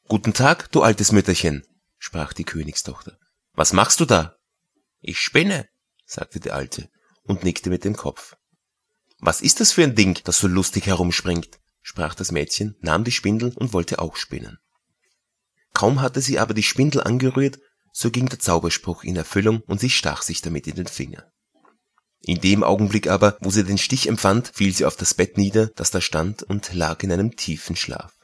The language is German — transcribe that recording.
»Guten Tag, du altes Mütterchen«, sprach die Königstochter. »Was machst du da?« »Ich spinne«, sagte die Alte und nickte mit dem Kopf. »Was ist das für ein Ding, das so lustig herumspringt?«, sprach das Mädchen, nahm die Spindel und wollte auch spinnen. Kaum hatte sie aber die Spindel angerührt, so ging der Zauberspruch in Erfüllung und sie stach sich damit in den Finger. In dem Augenblick aber, wo sie den Stich empfand, fiel sie auf das Bett nieder, das da stand, und lag in einem tiefen Schlaf.